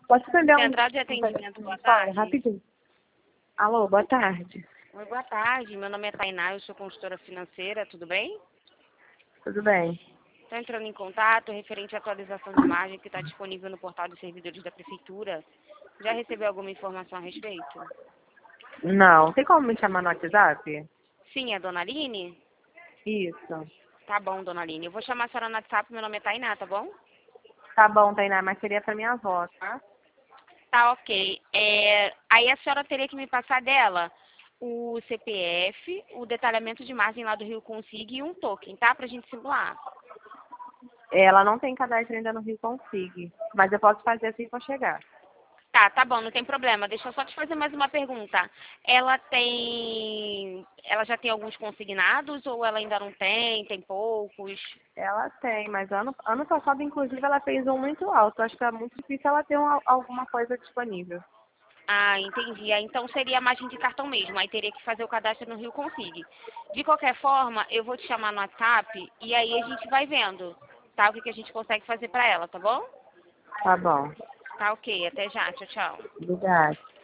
Posso atender Central de atendimento, boa Fala, tarde. rapidinho. Alô, boa tarde. Oi, boa tarde. Meu nome é Tainá, eu sou consultora financeira, tudo bem? Tudo bem? Estou entrando em contato referente à atualização de margem que está disponível no portal dos servidores da Prefeitura. Já recebeu alguma informação a respeito? Não. Tem como me chamar no WhatsApp? Sim, é Dona Aline? Isso. Tá bom, Dona Aline. Eu vou chamar a senhora no WhatsApp, meu nome é Tainá, tá bom? Tá bom, Tainá, mas seria pra minha avó, tá? Tá, ok. Aí a senhora teria que me passar dela o CPF, o detalhamento de margem lá do Rio Consig e um token, tá? Pra gente simular. Ela não tem cadastro ainda no Rio Consig, mas eu posso fazer assim que eu chegar. Tá bom, não tem problema. Deixa eu só te fazer mais uma pergunta. Ela já tem alguns consignados ou ela ainda não tem? Tem poucos? Ela tem, mas ano passado, inclusive, ela fez um muito alto. Acho que é muito difícil ela ter alguma coisa disponível. Ah, entendi. Então seria a margem de cartão mesmo. Aí teria que fazer o cadastro no Rio Consig. De qualquer forma, eu vou te chamar no WhatsApp e aí a gente vai vendo, tá? O que a gente consegue fazer pra ela, tá bom? Tá bom. Tá ok. Até já. Tchau, tchau. Obrigada.